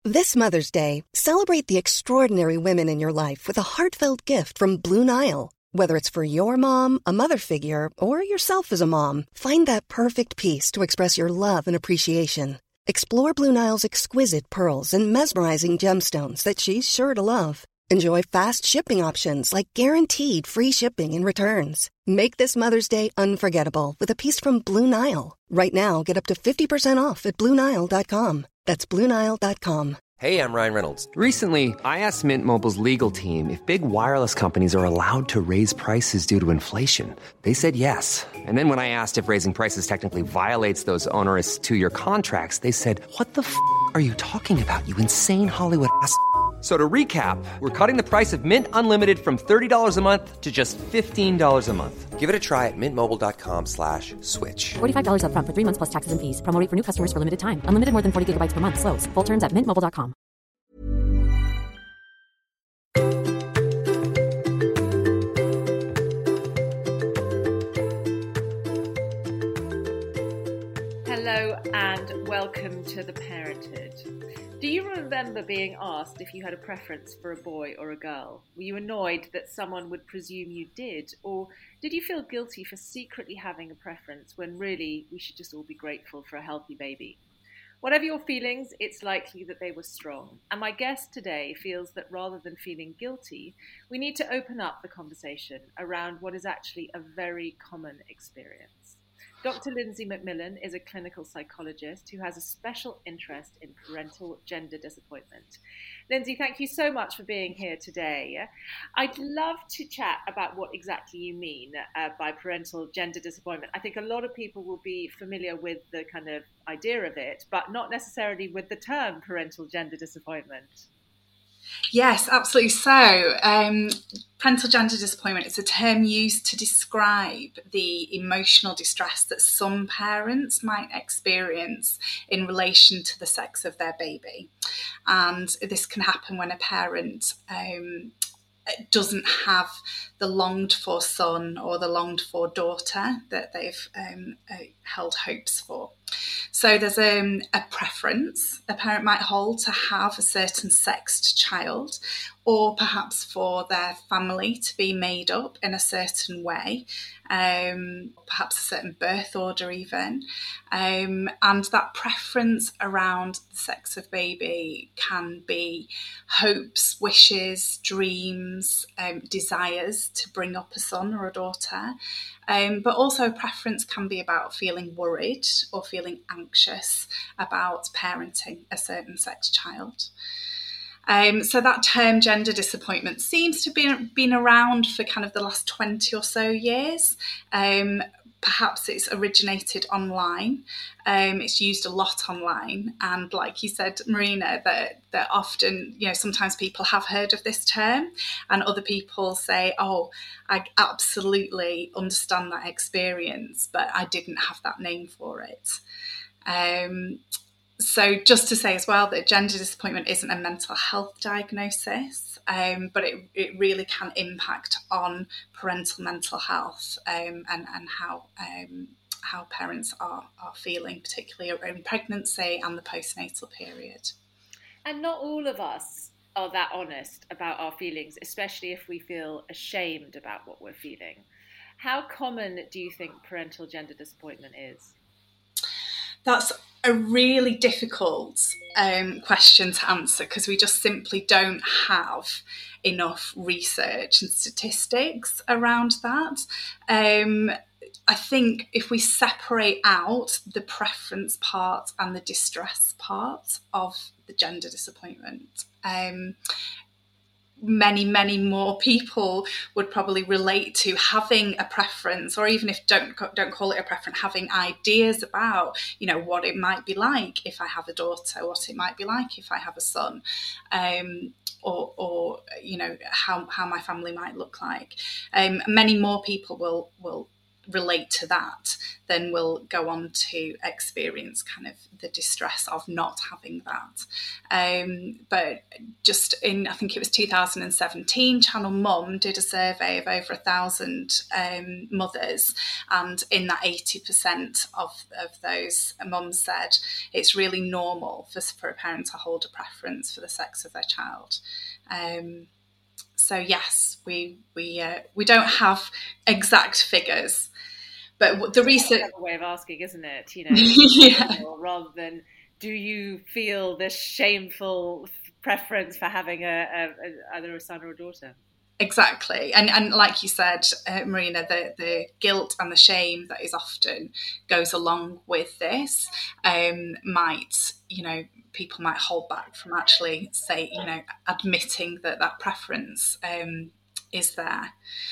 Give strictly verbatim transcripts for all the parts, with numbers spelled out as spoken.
This Mother's Day, celebrate the extraordinary women in your life with a heartfelt gift from Blue Nile. Whether it's for your mom, a mother figure, or yourself as a mom, find that perfect piece to express your love and appreciation. Explore Blue Nile's exquisite pearls and mesmerizing gemstones that she's sure to love. Enjoy fast shipping options like guaranteed free shipping and returns. Make this Mother's Day unforgettable with a piece from Blue Nile. Right now, get up to fifty percent off at Blue Nile dot com. That's Blue Nile dot com. Hey, I'm Ryan Reynolds. Recently, I asked Mint Mobile's legal team if big wireless companies are allowed to raise prices due to inflation. They said yes. And then when I asked if raising prices technically violates those onerous two-year contracts, they said, "What the f*** are you talking about, you insane Hollywood ass f- So to recap, we're cutting the price of Mint Unlimited from thirty dollars a month to just fifteen dollars a month. Give it a try at mintmobile.com slash switch. forty-five dollars up front for three months plus taxes and fees. Promo rate for new customers for limited time. Unlimited more than forty gigabytes per month. Slows full terms at mint mobile dot com. Hello and welcome to The Parenthood. Do you remember being asked if you had a preference for a boy or a girl? Were you annoyed that someone would presume you did? Or did you feel guilty for secretly having a preference when really we should just all be grateful for a healthy baby? Whatever your feelings, it's likely that they were strong. And my guest today feels that rather than feeling guilty, we need to open up the conversation around what is actually a very common experience. Doctor Lindsay McMillan is a clinical psychologist who has a special interest in parental gender disappointment. Lindsay, thank you so much for being here today. I'd love to chat about what exactly you mean uh, by parental gender disappointment. I think a lot of people will be familiar with the kind of idea of it, but not necessarily with the term parental gender disappointment. Yes, absolutely. So, um, parental gender disappointment is a term used to describe the emotional distress that some parents might experience in relation to the sex of their baby. And this can happen when a parent um, doesn't have the longed for son or the longed for daughter that they've um, uh, held hopes for. So there's um, a preference a parent might hold to have a certain sexed child, or perhaps for their family to be made up in a certain way, um, perhaps a certain birth order even. Um, and that preference around the sex of baby can be hopes, wishes, dreams, um, desires to bring up a son or a daughter. Um, but also a preference can be about feeling worried or feeling anxious about parenting a certain sex child. Um, so that term gender disappointment seems to have been around for kind of the last twenty or so years. Um, perhaps it's originated online. Um, it's used a lot online. And like you said, Marina, that, that often, you know, sometimes people have heard of this term and other people say, oh, I absolutely understand that experience, but I didn't have that name for it. Um, So just to say as well that gender disappointment isn't a mental health diagnosis, um, but it, it really can impact on parental mental health um, and, and how um, how parents are, are feeling, particularly around pregnancy and the postnatal period. And not all of us are that honest about our feelings, especially if we feel ashamed about what we're feeling. How common do you think parental gender disappointment is? That's a really difficult um, question to answer because we just simply don't have enough research and statistics around that. Um, I think if we separate out the preference part and the distress part of the gender disappointment, um, many, many more people would probably relate to having a preference, or even if don't don't call it a preference, having ideas about, you know, what it might be like if I have a daughter, what it might be like if I have a son, um, or, or you know, how how my family might look like. Um, many more people will will relate to that then will go on to experience kind of the distress of not having that. Um, but just in, I think it was two thousand seventeen, Channel Mum did a survey of over a thousand um, mothers, and in that eighty percent of, of those mums said it's really normal for, for a parent to hold a preference for the sex of their child. Um, so yes, we we uh, we don't have exact figures. But the research... That's a way of asking, isn't it? You know, yeah. rather than do you feel this shameful preference for having a, a, a either a son or a daughter? Exactly. And and like you said, uh, Marina, the, the guilt and the shame that is often goes along with this um, might, you know, people might hold back from actually say, you know, admitting that that preference um, is there.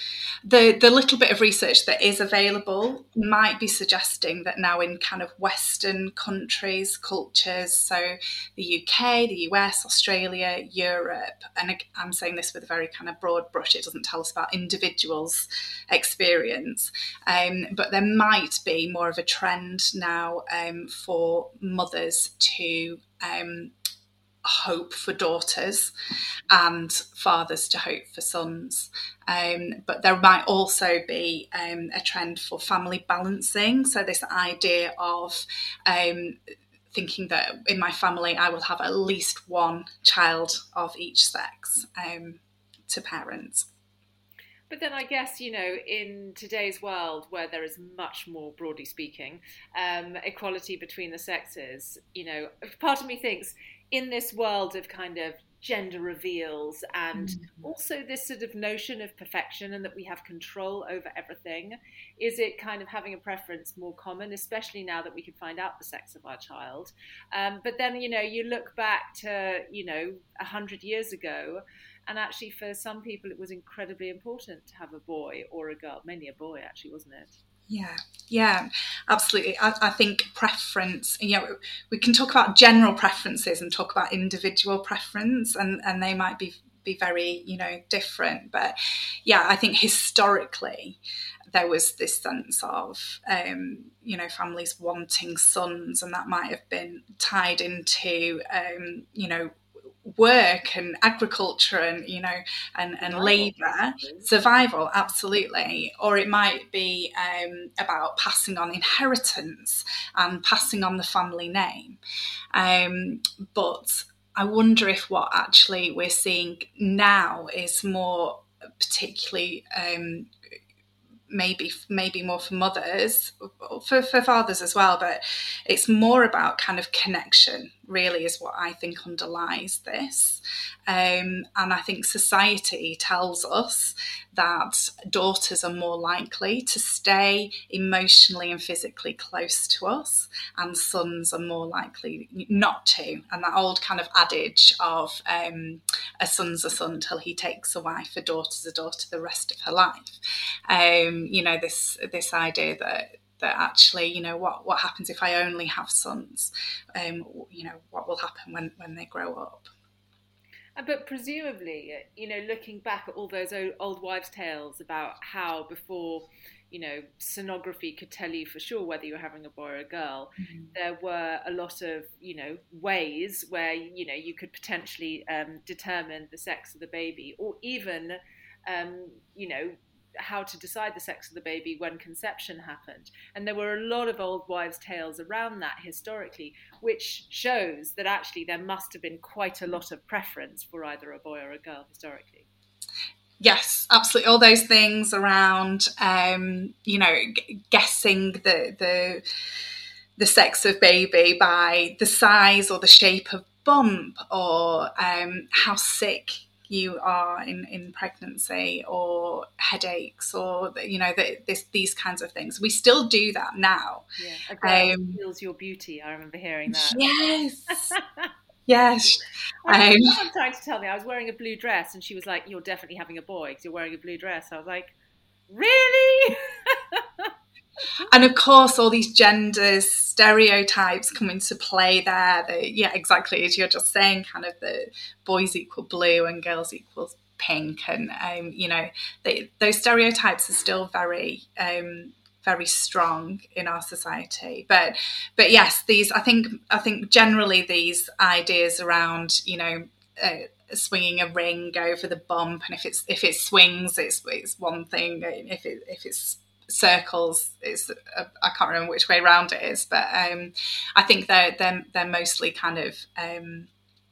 The the little bit of research that is available might be suggesting that now in kind of Western countries, cultures, so the U K, the U S, Australia, Europe, and I'm saying this with a very kind of broad brush, it doesn't tell us about individuals' experience, um, but there might be more of a trend now um, for mothers to um, hope for daughters and fathers to hope for sons. Um, but there might also be um, a trend for family balancing. So this idea of um, thinking that in my family I will have at least one child of each sex um, to parent. But then I guess, you know, in today's world where there is much more, broadly speaking, um, equality between the sexes, you know, part of me thinks in this world of kind of gender reveals and mm-hmm. also this sort of notion of perfection and that we have control over everything, is it kind of having a preference more common, especially now that we can find out the sex of our child? Um, but then, you know, you look back to, you know, a hundred years ago, and actually for some people it was incredibly important to have a boy or a girl, mainly a boy actually, wasn't it? Yeah, yeah, absolutely. I, I think preference, you know, we can talk about general preferences and talk about individual preference, and, and they might be, be very, you know, different. But yeah, I think historically there was this sense of, um, you know, families wanting sons, and that might have been tied into, um, you know, work and agriculture and, you know, and, and labour, survival, absolutely. Or it might be um, about passing on inheritance and passing on the family name. Um, but I wonder if what actually we're seeing now is more particularly um, maybe maybe more for mothers, for, for fathers as well, but it's more about kind of connection, really, is what I think underlies this. Um, and I think society tells us that daughters are more likely to stay emotionally and physically close to us, and sons are more likely not to. And that old kind of adage of um, a son's a son till he takes a wife, a daughter's a daughter the rest of her life. Um, you know, this this idea that that actually, you know, what, what happens if I only have sons? Um, you know, what will happen when, when they grow up? But presumably, you know, looking back at all those old wives' tales about how before, you know, sonography could tell you for sure whether you were having a boy or a girl, mm-hmm. there were a lot of, you know, ways where, you know, you could potentially um, determine the sex of the baby, or even, um, you know, how to decide the sex of the baby when conception happened. And there were a lot of old wives' tales around that historically, which shows that actually there must have been quite a lot of preference for either a boy or a girl historically. Yes, absolutely. All those things around, um, you know, g- guessing the the the sex of baby by the size or the shape of bump, or um, how sick you are in, in pregnancy, or headaches, or, you know, the, this, these kinds of things. We still do that now. Yeah, a girl um, feels your beauty. I remember hearing that. Yes. Yes. I Um, was trying to tell me I was wearing a blue dress, and she was like, "You're definitely having a boy because you're wearing a blue dress." I was like, "Really?" And of course, all these gender stereotypes come into play there. The, yeah, exactly, as you're just saying, kind of the boys equal blue and girls equal pink. And, um, you know, they, those stereotypes are still very, um, very strong in our society. But but yes, these I think I think generally these ideas around, you know, uh, swinging a ring over the bump, and if it's if it swings, it's it's one thing. If it if it's circles, it's uh, I can't remember which way round it is, but um, I think they're they're they're mostly kind of um,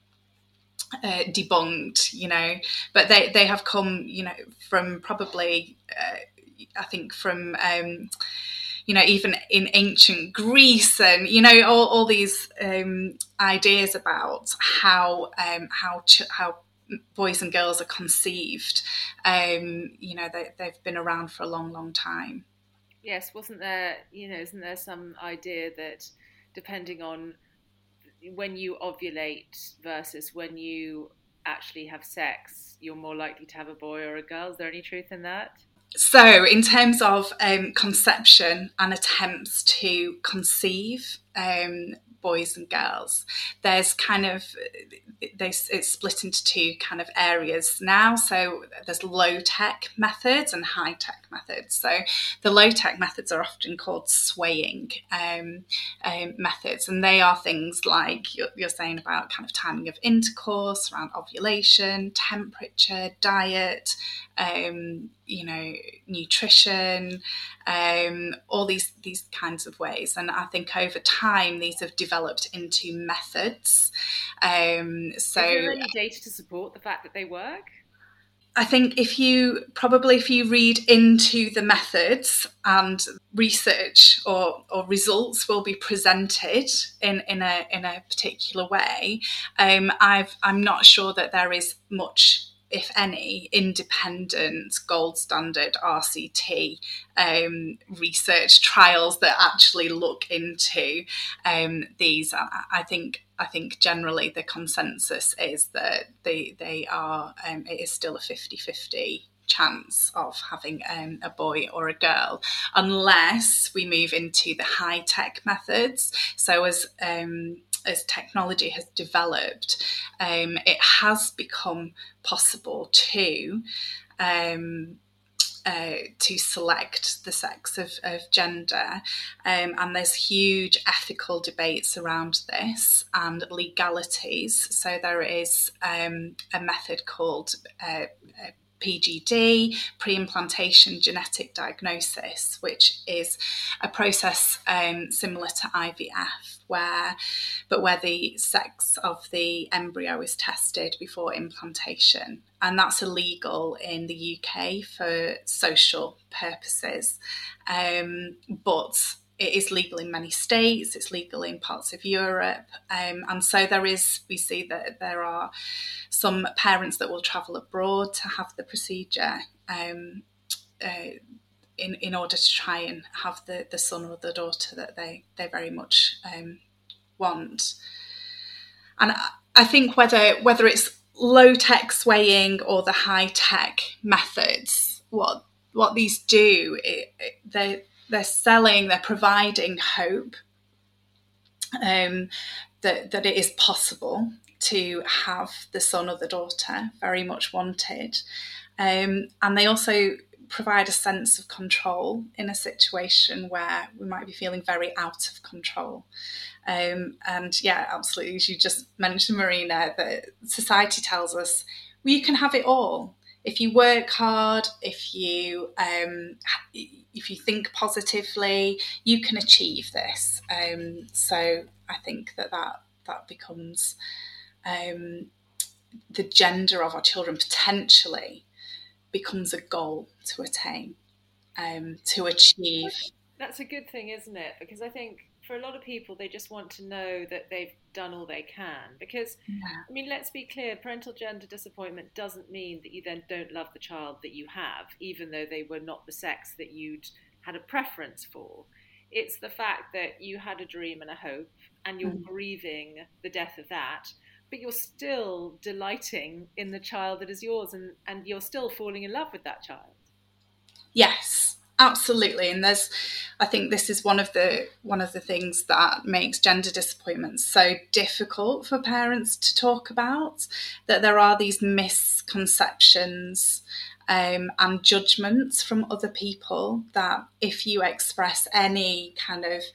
uh, debunked, you know. But they they have come, you know, from probably uh, I think from um, you know, even in ancient Greece, and you know, all, all these um, ideas about how um, how ch- how boys and girls are conceived. Um, you know, they, they've been around for a long, long time. Yes, wasn't there? You know, isn't there some idea that depending on when you ovulate versus when you actually have sex, you're more likely to have a boy or a girl? Is there any truth in that? So in terms of um, conception and attempts to conceive um, boys and girls, there's kind of, they, it's split into two kind of areas now. So there's low-tech methods and high-tech methods. So the low-tech methods are often called swaying um, um, methods, and they are things like you're, you're saying about kind of timing of intercourse, around ovulation, temperature, diet, um, you know, nutrition, um, all these these kinds of ways. And I think over time these have developed into methods. Um, so, is there any data to support the fact that they work? I think if you probably if you read into the methods, and research or, or results will be presented in, in a in a particular way, um, I've I'm not sure that there is much, if any, independent gold standard R C T um, research trials that actually look into um, these. I, I think I think generally the consensus is that they they are um, it is still a fifty-fifty chance of having um, a boy or a girl, unless we move into the high-tech methods. So as um, as technology has developed, um, it has become possible to um, uh, to select the sex of, of gender, um, and there's huge ethical debates around this and legalities. So there is um, a method called uh, uh, P G D, pre-implantation genetic diagnosis, which is a process um, similar to I V F, where but where the sex of the embryo is tested before implantation, and that's illegal in the U K for social purposes, um, but it is legal in many states. It's legal in parts of Europe, um, and so there is. We see that there are some parents that will travel abroad to have the procedure um, uh, in in order to try and have the, the son or the daughter that they they very much um, want. And I, I think whether whether it's low tech swaying or the high tech methods, what what these do, it, it, they they're selling, they're providing hope um, that that it is possible to have the son or the daughter very much wanted, um, and they also provide a sense of control in a situation where we might be feeling very out of control. Um, and yeah, absolutely, as you just mentioned, Marina, that society tells us, well, you can have it all. If you work hard, if you um, if you think positively, you can achieve this. Um, so I think that that, that becomes um, the gender of our children potentially becomes a goal to attain, um, to achieve. That's a good thing, isn't it? Because I think for a lot of people, they just want to know that they've done all they can. Because, yeah. I mean, let's be clear, parental gender disappointment doesn't mean that you then don't love the child that you have, even though they were not the sex that you'd had a preference for. It's the fact that you had a dream and a hope, and you're mm. grieving the death of that, but you're still delighting in the child that is yours, and, and you're still falling in love with that child. Yes, Absolutely, and there's, I think this is one of the one of the things that makes gender disappointment so difficult for parents to talk about. That there are these misconceptions um, and judgments from other people that if you express any kind of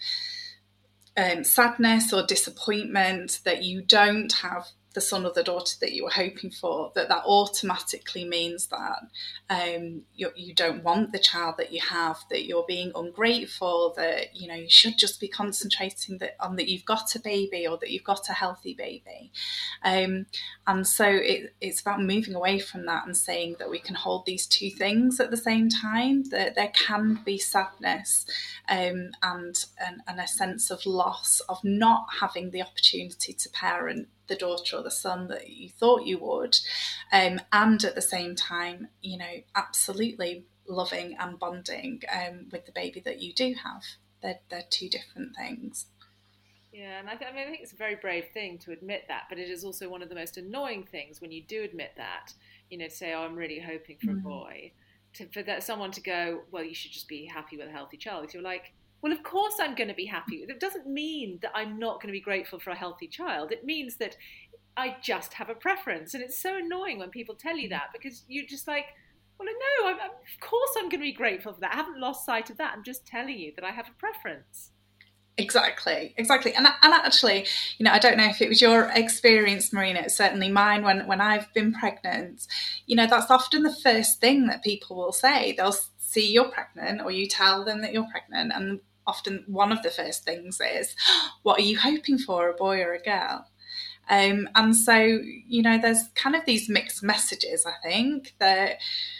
um, sadness or disappointment, that you don't have the son or the daughter that you were hoping for, that that automatically means that um, you, you don't want the child that you have, that you're being ungrateful, that, you know, you should just be concentrating that, on that you've got a baby or that you've got a healthy baby. Um, and so it, it's about moving away from that and saying that we can hold these two things at the same time, that there can be sadness um, and, and, and a sense of loss of not having the opportunity to parent the daughter or the son that you thought you would, um, and at the same time, you know, absolutely loving and bonding um, with the baby that you do have. They're, they're two different things. Yeah, and I, th- I mean, I think it's a very brave thing to admit that, but it is also one of the most annoying things when you do admit that, you know, to say, oh, I'm really hoping for mm. a boy, to, for that someone to go, well, you should just be happy with a healthy child. Because you're like, well, of course I'm going to be happy. It doesn't mean that I'm not going to be grateful for a healthy child. It means that I just have a preference. And it's so annoying when people tell you that, because you're just like, well, no, I'm, I'm, of course I'm going to be grateful for that. I haven't lost sight of that. I'm just telling you that I have a preference. Exactly, exactly. And, and actually, you know, I don't know if it was your experience, Marina, it's certainly mine when, when I've been pregnant. You know, that's often the first thing that people will say. They'll see you're pregnant or you tell them that you're pregnant, and often one of the first things is, what are you hoping for, a boy or a girl? Um, and so, you know, there's kind of these mixed messages, I think, that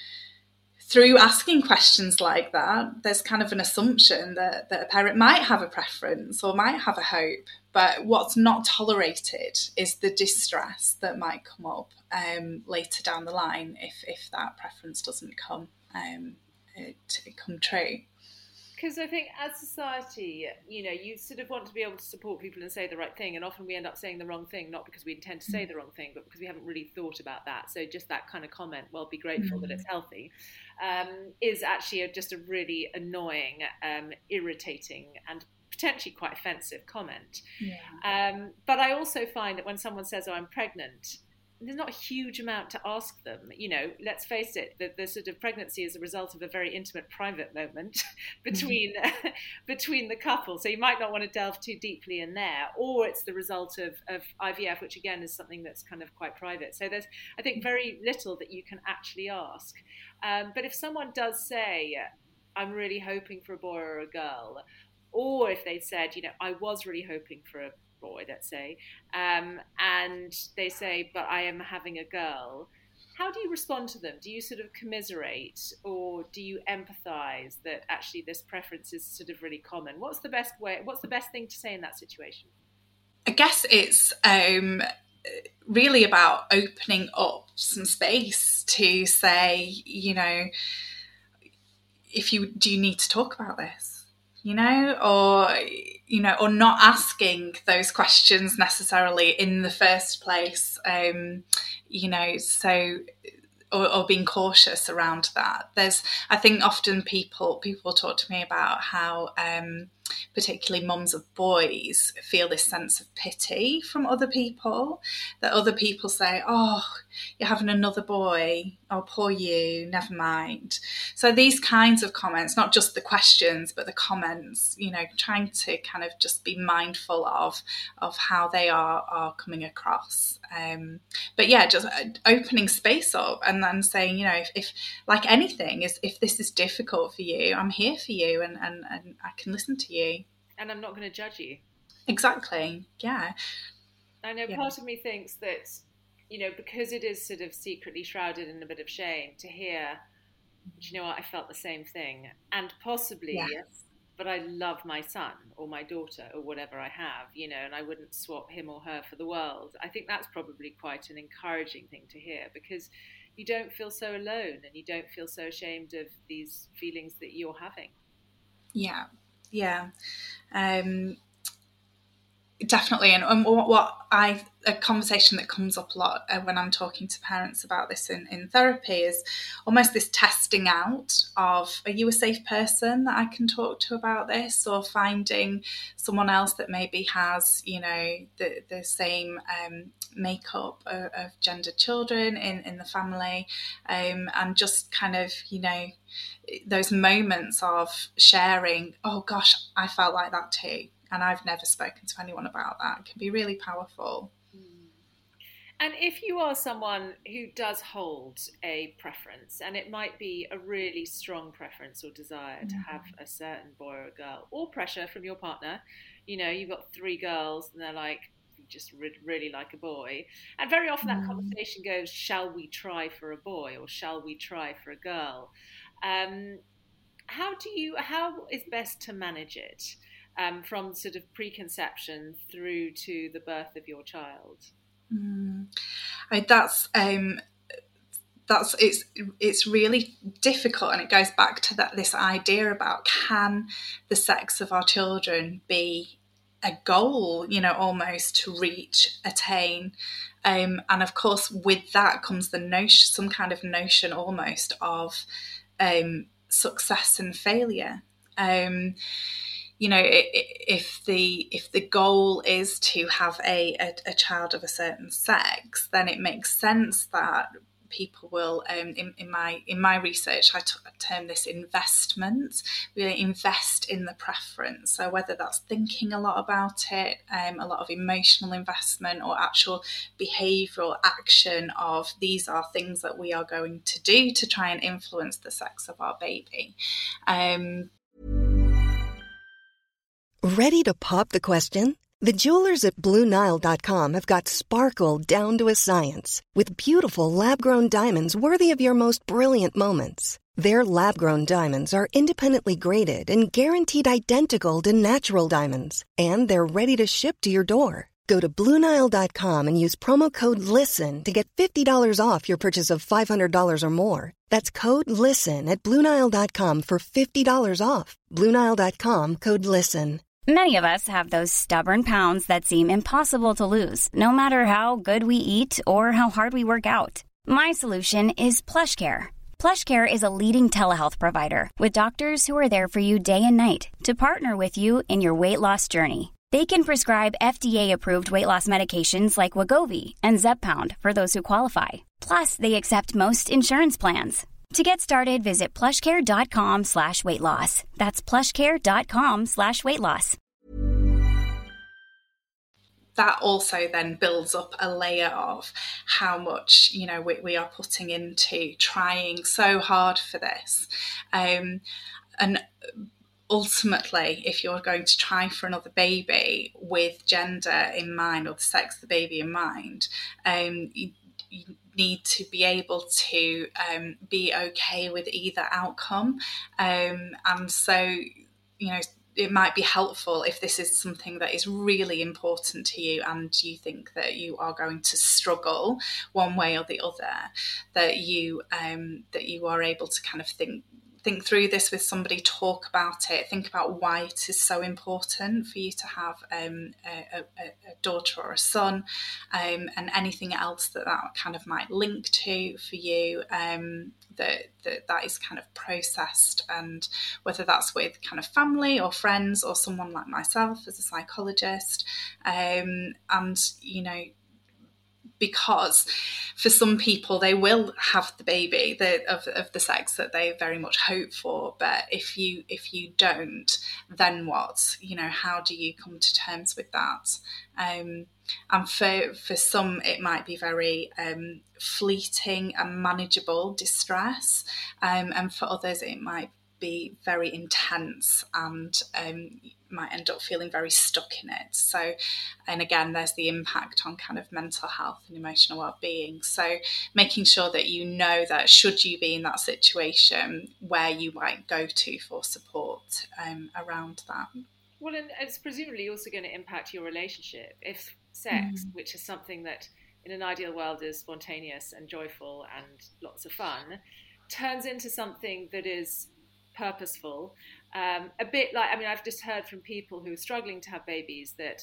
through asking questions like that, there's kind of an assumption that, that a parent might have a preference or might have a hope. But what's not tolerated is the distress that might come up um, later down the line if, if that preference doesn't come, um, to come true. Because I think as society, you know, you sort of want to be able to support people and say the right thing. And often we end up saying the wrong thing, not because we intend to say the wrong thing, but because we haven't really thought about that. So just that kind of comment, well, be grateful mm-hmm. that it's healthy, um, is actually a, just a really annoying, um, irritating and potentially quite offensive comment. Yeah. Um, but I also find that when someone says, oh, I'm pregnant, there's not a huge amount to ask them. You know, let's face it, the, the sort of pregnancy is a result of a very intimate, private moment between mm-hmm. between the couple. So you might not want to delve too deeply in there, or it's the result of, of I V F, which again is something that's kind of quite private. So there's, I think, very little that you can actually ask. Um, but if someone does say, I'm really hoping for a boy or a girl, or if they said, you know, I was really hoping for a boy, let's say, um, and they say, but I am having a girl, how do you respond to them? Do you sort of commiserate, or do you empathize that actually this preference is sort of really common? What's the best way, what's the best thing to say in that situation? I guess it's um, really about opening up some space to say, you know, if you, do you need to talk about this? You know, or, you know, or not asking those questions necessarily in the first place, um, you know, so, or, or being cautious around that. There's, I think often people, people talk to me about how, um, particularly mums of boys feel this sense of pity from other people, that other people say, oh, you're having another boy, oh, poor you, never mind. So these kinds of comments, not just the questions, but the comments, you know, trying to kind of just be mindful of, of how they are, are coming across. Um, but yeah, just opening space up and then saying, you know, if, if like anything, is if this is difficult for you, I'm here for you, and, and, and I can listen to you. And I'm not going to judge you. Exactly, yeah. I know yeah. part of me thinks that, you know, because it is sort of secretly shrouded in a bit of shame, to hear, do you know what, I felt the same thing. And possibly, yes. but I love my son or my daughter or whatever I have, you know, and I wouldn't swap him or her for the world. I think that's probably quite an encouraging thing to hear, because you don't feel so alone and you don't feel so ashamed of these feelings that you're having. Yeah, yeah. Um, Definitely, and, and what, what I a conversation that comes up a lot uh, when I'm talking to parents about this in, in therapy is almost this testing out of, are you a safe person that I can talk to about this, or finding someone else that maybe has, you know, the the same um, makeup of, of gendered children in in the family, um, and just kind of, you know, those moments of sharing, oh gosh, I felt like that too, and I've never spoken to anyone about that, can be really powerful. And if you are someone who does hold a preference, and it might be a really strong preference or desire to have a certain boy or a girl, or pressure from your partner, you know, you've got three girls and they're like, you just re- really like a boy. And very often that conversation goes, shall we try for a boy, or shall we try for a girl? Um, how do you, how is best to manage it um, from sort of preconception through to the birth of your child? Mm. I, that's um, that's it's it's really difficult, and it goes back to that this idea about, can the sex of our children be a goal, you know, almost to reach, attain, um, and of course with that comes the notion, some kind of notion almost of um, success and failure. Um, you know, if the if the goal is to have a, a, a child of a certain sex, then it makes sense that people will, um, in, in my in my research, I t- term this investment. We invest in the preference. So whether that's thinking a lot about it, um, a lot of emotional investment, or actual behavioural action of, these are things that we are going to do to try and influence the sex of our baby. Um, Ready to pop the question? The jewelers at Blue Nile dot com have got sparkle down to a science with beautiful lab-grown diamonds worthy of your most brilliant moments. Their lab-grown diamonds are independently graded and guaranteed identical to natural diamonds, and they're ready to ship to your door. Go to Blue Nile dot com and use promo code LISTEN to get fifty dollars off your purchase of five hundred dollars or more. That's code LISTEN at Blue Nile dot com for fifty dollars off. Blue Nile dot com, code LISTEN. Many of us have those stubborn pounds that seem impossible to lose, no matter how good we eat or how hard we work out. My solution is PlushCare. PlushCare is a leading telehealth provider with doctors who are there for you day and night to partner with you in your weight loss journey. They can prescribe F D A-approved weight loss medications like Wegovy and Zepbound for those who qualify. Plus, they accept most insurance plans. To get started, visit plushcare.com slash weight loss. That's plushcare.com slash weight loss. That also then builds up a layer of how much, you know, we, we are putting into trying so hard for this. Um, and ultimately, if you're going to try for another baby with gender in mind, or the sex of the baby in mind, um, you, you need to be able to um, be okay with either outcome. Um, and so, you know, it might be helpful if this is something that is really important to you and you think that you are going to struggle one way or the other, that you um, that you are able to kind of think think through this with somebody, talk about it, think about why it is so important for you to have um, a, a, a daughter or a son, um, and anything else that that kind of might link to for you, um, that, that that is kind of processed, and whether that's with kind of family or friends or someone like myself as a psychologist, um, and, you know, because for some people they will have the baby the, of, of the sex that they very much hope for, but if you if you don't, then what? You know, how do you come to terms with that? Um, and for for some it might be very um, fleeting and manageable distress, um, and for others it might be very intense and um, might end up feeling very stuck in it. So, and again, there's the impact on kind of mental health and emotional well-being. So making sure that you know that should you be in that situation, where you might go to for support um, around that. Well, and it's presumably also going to impact your relationship. If sex, mm. which is something that in an ideal world is spontaneous and joyful and lots of fun, turns into something that is purposeful, um, a bit like, I mean, I've just heard from people who are struggling to have babies that,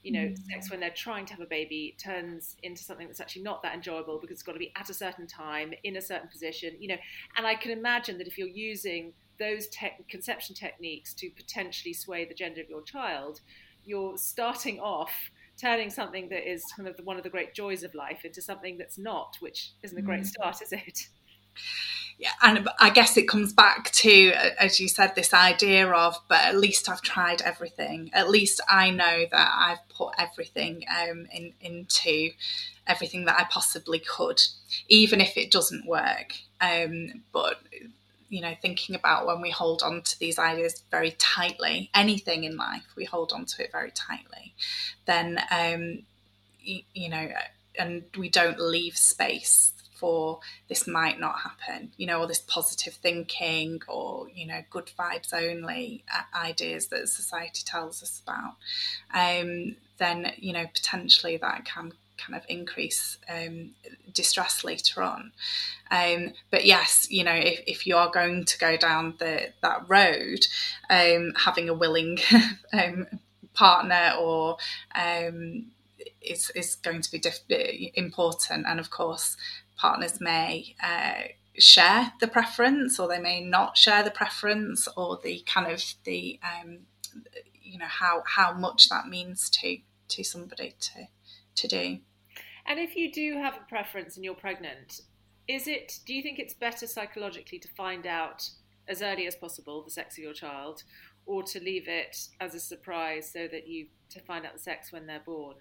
you know, mm. sex when they're trying to have a baby turns into something that's actually not that enjoyable because it's got to be at a certain time, in a certain position, you know. And I can imagine that if you're using those te- conception techniques to potentially sway the gender of your child, you're starting off turning something that is kind of one of the great joys of life into something that's not, which isn't a great start, is it? Yeah, and I guess it comes back to, as you said, this idea of, but at least I've tried everything. At least I know that I've put everything um, in, into everything that I possibly could, even if it doesn't work. Um, but, you know, thinking about when we hold on to these ideas very tightly, anything in life, we hold on to it very tightly, then, um, you, you know, and we don't leave space for this might not happen, you know, or this positive thinking, or, you know, good vibes only ideas that society tells us about, um, then, you know, potentially that can kind of increase um, distress later on. Um, but yes, you know, if, if you are going to go down the that road, um, having a willing um, partner or um, is, is going to be diff- important. And of course, partners may uh, share the preference, or they may not share the preference, or the kind of the um, you know how how much that means to to somebody to to do. And if you do have a preference and you're pregnant, is it? Do you think it's better psychologically to find out as early as possible the sex of your child, or to leave it as a surprise so that you to find out the sex when they're born?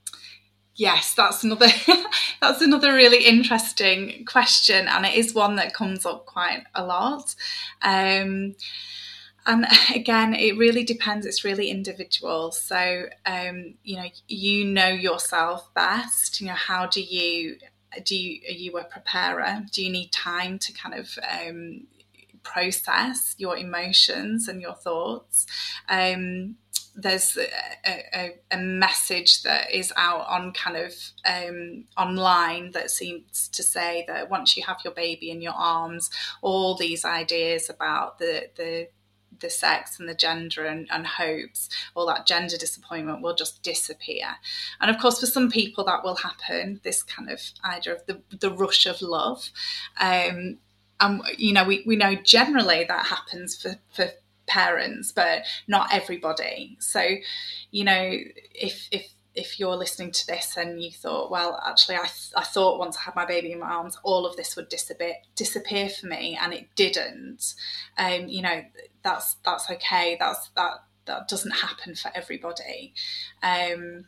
Yes, that's another that's another really interesting question, and it is one that comes up quite a lot. Um, and again, it really depends. It's really individual. So, um, you know, you know yourself best. You know, how do you do? You, are you a preparer? Do you need time to kind of um, process your emotions and your thoughts? Um, there's a, a, a message that is out on kind of um, online that seems to say that once you have your baby in your arms, all these ideas about the the the sex and the gender and, and hopes, all that gender disappointment will just disappear. And of course, for some people that will happen, this kind of idea of the, the rush of love. Um, and, you know, we, we know generally that happens for, for parents, but not everybody. So, you know, if if if you're listening to this and you thought, well, actually, I th- I thought once I had my baby in my arms, all of this would disappear disappear for me, and it didn't. Um, you know, that's that's okay. That's that that doesn't happen for everybody. Um,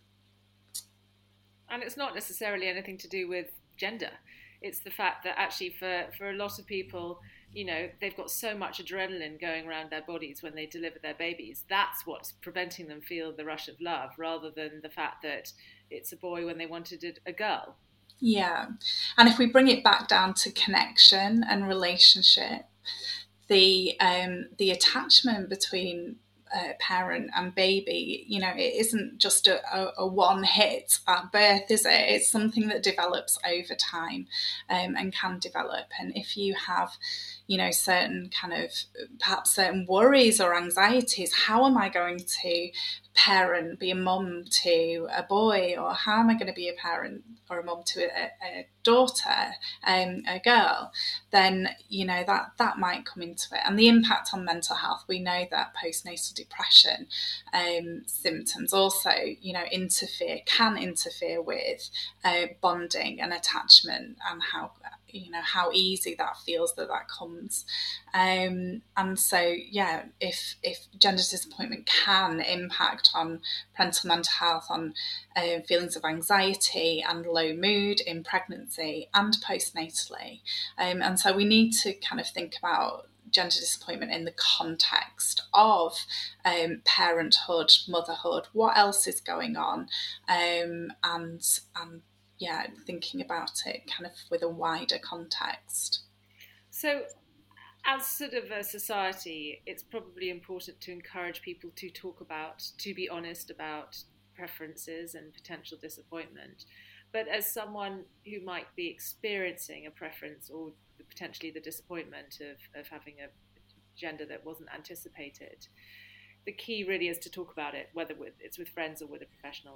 and it's not necessarily anything to do with gender. It's the fact that actually for, for a lot of people, you know, they've got so much adrenaline going around their bodies when they deliver their babies. That's what's preventing them feel the rush of love, rather than the fact that it's a boy when they wanted a, a girl. Yeah. And if we bring it back down to connection and relationship, the um, the attachment between Uh, parent and baby, you know, it isn't just a, a, a one hit at birth, is it? It's something that develops over time um, and can develop. And if you have, you know, certain kind of perhaps certain worries or anxieties, how am I going to parent, be a mum to a boy, or how am I going to be a parent or a mum to a, a daughter, um, a girl, then, you know, that, that might come into it. And the impact on mental health, we know that postnatal depression um, symptoms also, you know, interfere, can interfere with uh, bonding and attachment, and how, you know, how easy that feels that that comes. Um, and so, yeah, if if gender disappointment can impact on parental mental health, on uh, feelings of anxiety and low mood in pregnancy and postnatally. Um, and so we need to kind of think about gender disappointment in the context of um, parenthood, motherhood, what else is going on, um, and and yeah, thinking about it kind of with a wider context. So, as sort of a society, it's probably important to encourage people to talk about, to be honest about preferences and potential disappointment. But as someone who might be experiencing a preference, or potentially the disappointment of, of having a gender that wasn't anticipated, the key really is to talk about it, whether with, it's with friends or with a professional.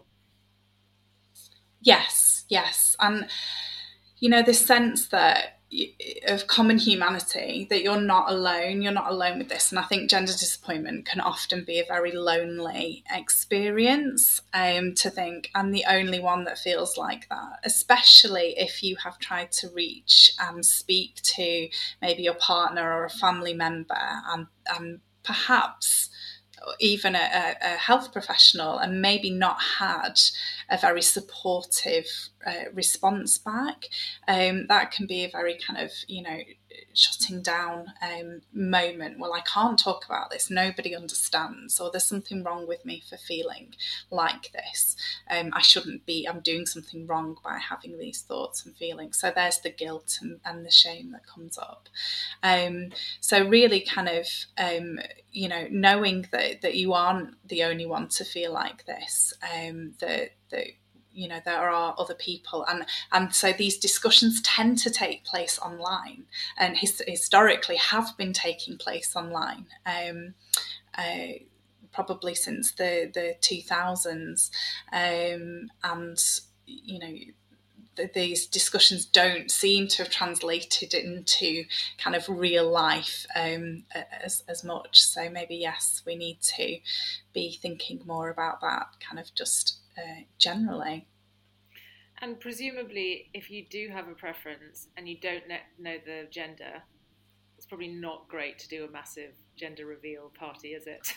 Yes, yes. And, you know, this sense that of common humanity, that you're not alone, you're not alone with this. And I think gender disappointment can often be a very lonely experience, um, to think I'm the only one that feels like that, especially if you have tried to reach and speak to maybe your partner or a family member and, and perhaps even a, a health professional and maybe not had a very supportive uh, response back. Um, that can be a very kind of, you know, shutting down um, moment. Well, I can't talk about this. Nobody understands, or there's something wrong with me for feeling like this. Um, I shouldn't be, I'm doing something wrong by having these thoughts and feelings. So there's the guilt and, and the shame that comes up. Um, so really kind of, um, you know, knowing that, that you aren't the only one to feel like this, um, that, that, you know, there are other people. And, and so these discussions tend to take place online and his, historically have been taking place online, um, uh, probably since the, the two thousands. Um, and, you know, th- these discussions don't seem to have translated into kind of real life um, as, as much. So maybe, yes, we need to be thinking more about that kind of just uh, generally. And presumably, if you do have a preference and you don't know the gender, it's probably not great to do a massive gender reveal party, is it?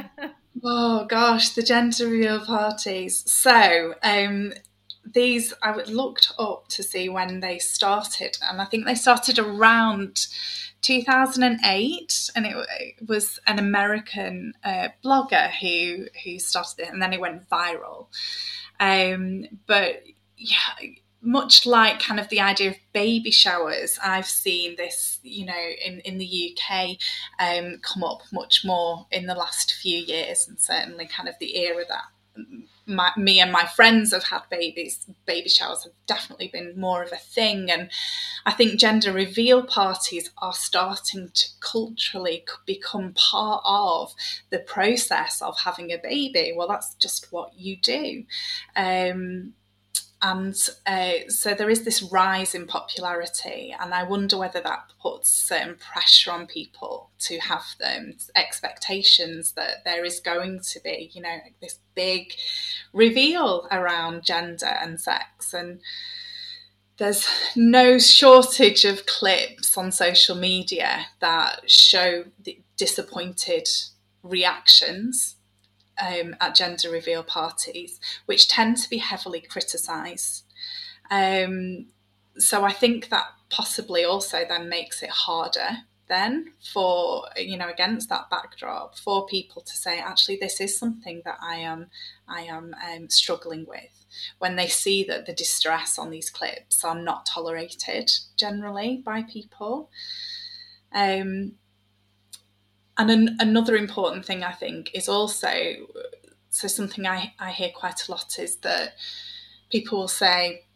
Oh gosh, the gender reveal parties. So um, these I looked up to see when they started, and I think they started around two thousand eight, and it, it was an American uh, blogger who who started it, and then it went viral. Um, but yeah, much like kind of the idea of baby showers, I've seen this, you know, in, in the U K um, come up much more in the last few years, and certainly kind of the era that my, me and my friends have had babies, baby showers have definitely been more of a thing. And I think gender reveal parties are starting to culturally become part of the process of having a baby. Well, that's just what you do. Um, And uh, so there is this rise in popularity, and I wonder whether that puts certain pressure on people to have them expectations that there is going to be, you know, this big reveal around gender and sex. And there's no shortage of clips on social media that show the disappointed reactions Um, at gender reveal parties, which tend to be heavily criticised. Um, so I think that possibly also then makes it harder then for, you know, against that backdrop, for people to say, actually, this is something that I am, I am um, struggling with, when they see that the distress on these clips are not tolerated generally by people. Um, And an, another important thing, I think, is also, so something I, I hear quite a lot is that people will say,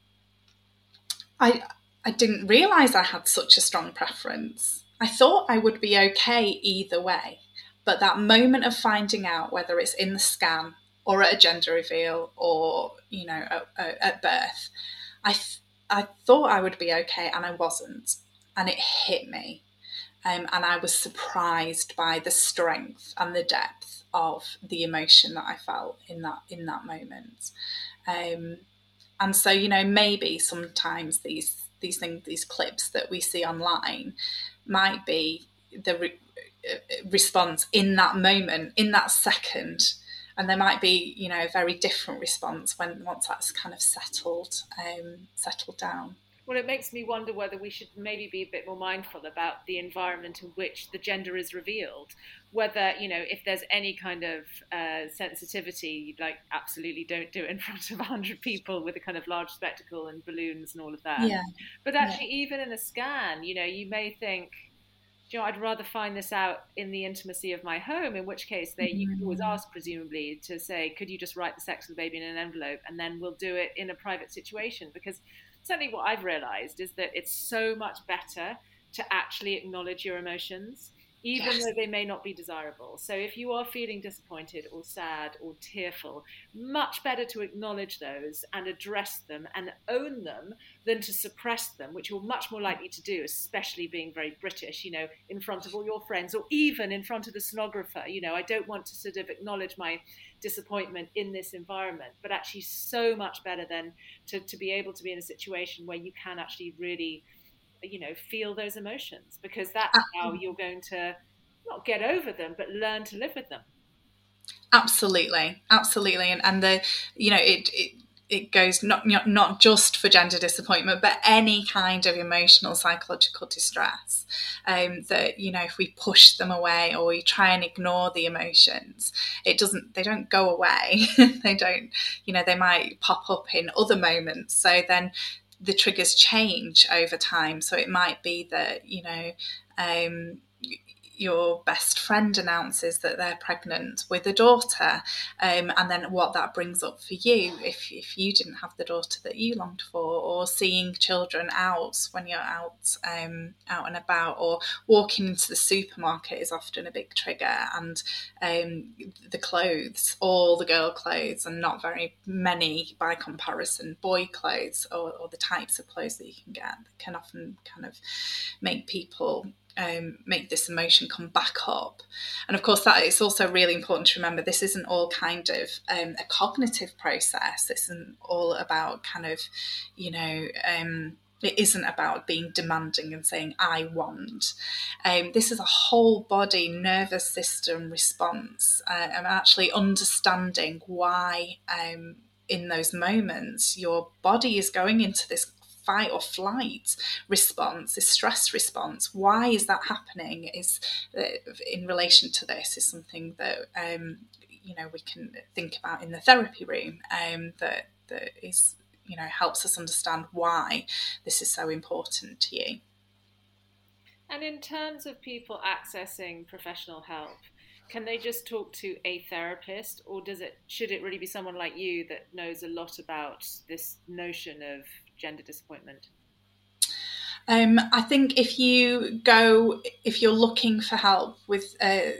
I I didn't realise I had such a strong preference. I thought I would be okay either way. But that moment of finding out, whether it's in the scan or at a gender reveal or, you know, at, at birth, I, I thought I would be okay and I wasn't. And it hit me. Um, and I was surprised by the strength and the depth of the emotion that I felt in that in that moment. Um, and so, you know, maybe sometimes these these things, these clips that we see online, might be the re- response in that moment, in that second, and there might be, you know, a very different response when once that's kind of settled um, settled down. Well, it makes me wonder whether we should maybe be a bit more mindful about the environment in which the gender is revealed. Whether, you know, if there's any kind of uh, sensitivity, like absolutely don't do it in front of a hundred people with a kind of large spectacle and balloons and all of that. Yeah. But actually, yeah. Even in a scan, you know, you may think, you know, I'd rather find this out in the intimacy of my home, in which case they, you could always ask, presumably, to say, could you just write the sex of the baby in an envelope and then we'll do it in a private situation? Because certainly what I've realised is that it's so much better to actually acknowledge your emotions. even Yes. though they may not be desirable. So if you are feeling disappointed or sad or tearful, much better to acknowledge those and address them and own them than to suppress them, which you're much more likely to do, especially being very British, you know, in front of all your friends or even in front of the sonographer. You know, I don't want to sort of acknowledge my disappointment in this environment, but actually so much better than to, to be able to be in a situation where you can actually really, you know, feel those emotions, because that's how you're going to not get over them, but learn to live with them. Absolutely, absolutely, and and the you know it it, it goes not, not not just for gender disappointment, but any kind of emotional psychological distress. Um, that you know, if we push them away or we try and ignore the emotions, it doesn't. They don't go away. They don't. You know, they might pop up in other moments. So then the triggers change over time. So it might be that, you know, um, your best friend announces that they're pregnant with a daughter, um, and then what that brings up for you if, if you didn't have the daughter that you longed for, or seeing children out when you're out um, out and about, or walking into the supermarket is often a big trigger, and um, the clothes, all the girl clothes and not very many by comparison boy clothes, or, or the types of clothes that you can get, can often kind of make people Um, make this emotion come back up. And of course, that it's also really important to remember this isn't all kind of um, a cognitive process. This isn't all about kind of, you know, um, it isn't about being demanding and saying, I want. Um, this is a whole body nervous system response, uh, and actually understanding why um, in those moments your body is going into this fight or flight response, this stress response. Why is that happening? Is uh, in relation to this is something that um, you know we can think about in the therapy room. Um, that that is you know helps us understand why this is so important to you. And in terms of people accessing professional help, can they just talk to a therapist, or does it should it really be someone like you that knows a lot about this notion of gender disappointment? Um, I think if you go, if you're looking for help with uh,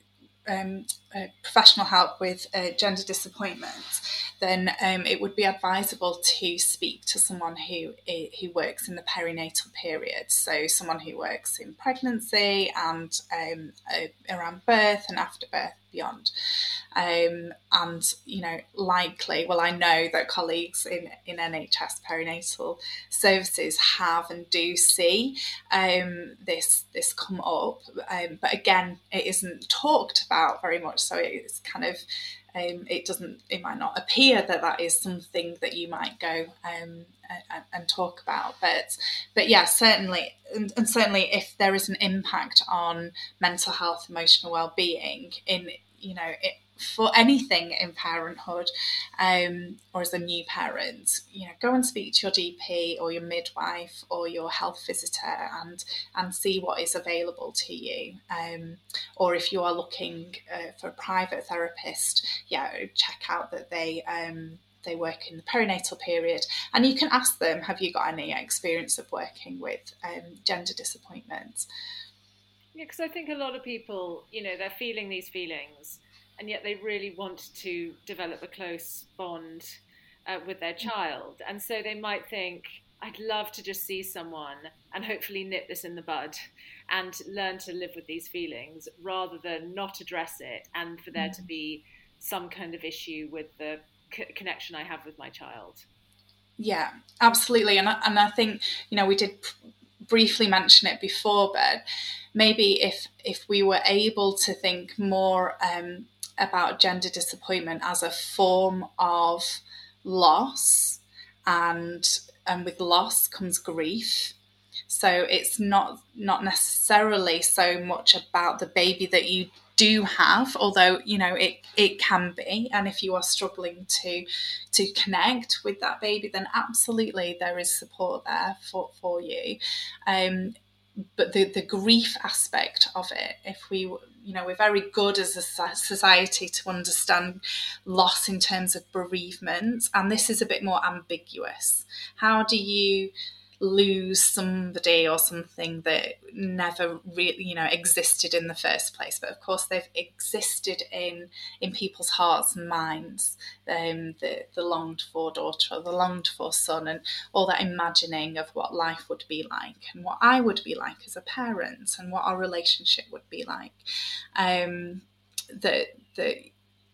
um, uh, professional help with uh, gender disappointment, then um, it would be advisable to speak to someone who who works in the perinatal period. So someone who works in pregnancy and um, uh, around birth and after birth, beyond. Um, and, you know, likely, well, I know that colleagues in, in N H S perinatal services have and do see um, this this come up. Um, but again, it isn't talked about very much. So it's kind of, um, it doesn't, it might not appear that that is something that you might go um, and, and talk about. But, but yeah, certainly, and, and certainly if there is an impact on mental health, emotional well-being in, you know, it, for anything in parenthood, um, or as a new parent, you know, go and speak to your G P or your midwife or your health visitor and and see what is available to you. Um, or if you are looking uh, for a private therapist, yeah, check out that they um, they work in the perinatal period, and you can ask them, have you got any experience of working with um, gender disappointment? Yeah, because I think a lot of people, you know, they're feeling these feelings, and yet they really want to develop a close bond uh, with their child. And so they might think, I'd love to just see someone and hopefully nip this in the bud and learn to live with these feelings, rather than not address it and for there to be some kind of issue with the c- connection I have with my child. Yeah, absolutely. And I, and I think, you know, we did briefly mention it before, but maybe if if we were able to think more um, about gender disappointment as a form of loss, and and with loss comes grief. So it's not not necessarily so much about the baby that you do have, although, you know, it it can be. And if you are struggling to to connect with that baby, then absolutely there is support there for, for you. Um, but the, the grief aspect of it, if we, you know, we're very good as a society to understand loss in terms of bereavement, and this is a bit more ambiguous. How do you lose somebody or something that never really, you know, existed in the first place. But of course, they've existed in in people's hearts and minds. Um, the the longed for daughter or the longed for son, and all that imagining of what life would be like and what I would be like as a parent and what our relationship would be like. Um, the the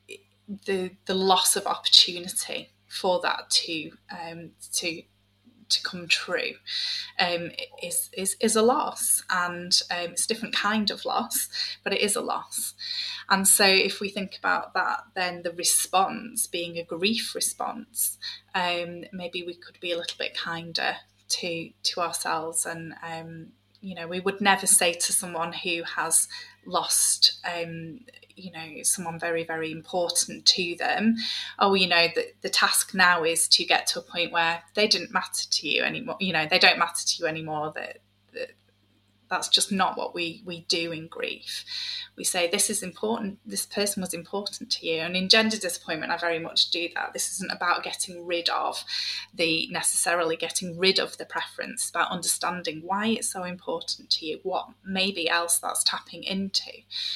the the loss of opportunity for that to um, to to come true um, is is is a loss, and um, it's a different kind of loss, but it is a loss. And so, if we think about that, then the response being a grief response, um, maybe we could be a little bit kinder to to ourselves, and um, you know, we would never say to someone who has lost, um, you know, someone very, very important to them, oh, you know, the, the task now is to get to a point where they didn't matter to you anymore. You know, they don't matter to you anymore. That, that that's just not what we, we do in grief. We say, this is important. This person was important to you. And in gender disappointment, I very much do that. This isn't about getting rid of the, necessarily getting rid of the preference. It's about understanding why it's so important to you, what maybe else that's tapping into.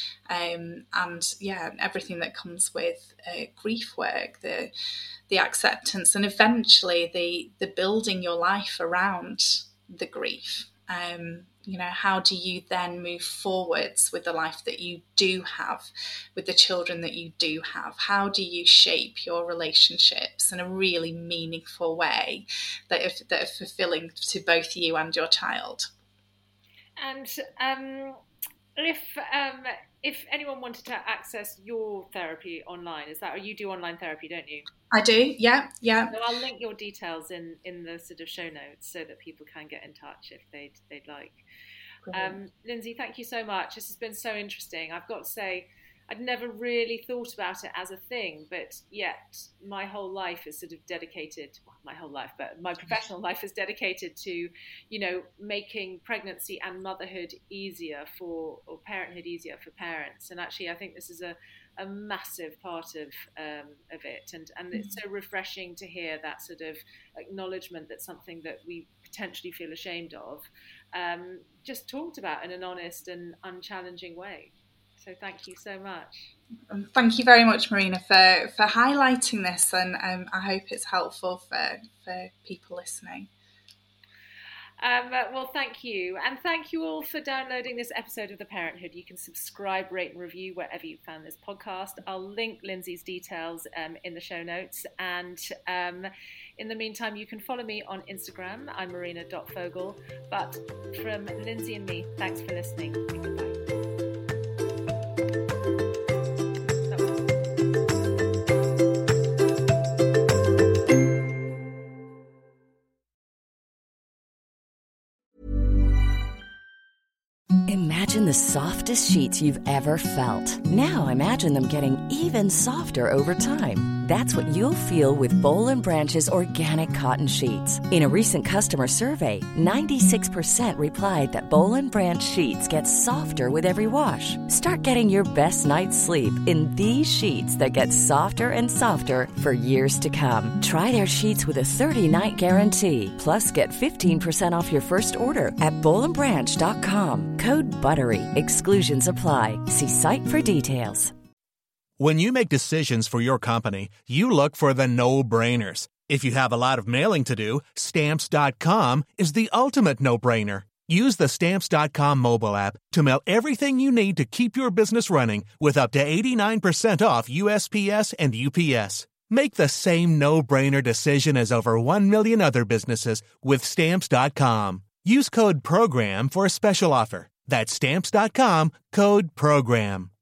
Um, and yeah, everything that comes with uh, grief work, the the acceptance, and eventually the the building your life around the grief. Um, you know, how do you then move forwards with the life that you do have, with the children that you do have? How do you shape your relationships in a really meaningful way that are, that are fulfilling to both you and your child? And um, if um, if anyone wanted to access your therapy online, is that, or you do online therapy, don't you? I do, yeah, yeah. So I'll link your details in, in the sort of show notes so that people can get in touch if they'd they'd like. Um, Lindsay, thank you so much. This has been so interesting. I've got to say, I'd never really thought about it as a thing, but yet my whole life is sort of dedicated, well, my whole life, but my professional life is dedicated to, you know, making pregnancy and motherhood easier for, or parenthood easier for parents. And actually, I think this is a, a massive part of um, of it. And, and it's so refreshing to hear that sort of acknowledgement that something that we potentially feel ashamed of, um, just talked about in an honest and unchallenging way. So thank you so much. Um, thank you very much, Marina, for, for highlighting this, and um, I hope it's helpful for, for people listening. Um, well, thank you. And thank you all for downloading this episode of The Parenthood. You can subscribe, rate and review wherever you found this podcast. I'll link Lindsay's details um, in the show notes. And um, in the meantime, you can follow me on Instagram. I'm marina dot fogel. But from Lindsay and me, thanks for listening. And goodbye. Imagine the softest sheets you've ever felt. Now imagine them getting even softer over time. That's what you'll feel with Boll and Branch's organic cotton sheets. In a recent customer survey, ninety-six percent replied that Boll and Branch sheets get softer with every wash. Start getting your best night's sleep in these sheets that get softer and softer for years to come. Try their sheets with a thirty-night guarantee. Plus, get fifteen percent off your first order at boll and branch dot com. Code BUTTERY. Exclusions apply. See site for details. When you make decisions for your company, you look for the no-brainers. If you have a lot of mailing to do, Stamps dot com is the ultimate no-brainer. Use the Stamps dot com mobile app to mail everything you need to keep your business running with up to eighty-nine percent off U S P S and U P S. Make the same no-brainer decision as over one million other businesses with Stamps dot com. Use code PROGRAM for a special offer. That's Stamps dot com, code PROGRAM.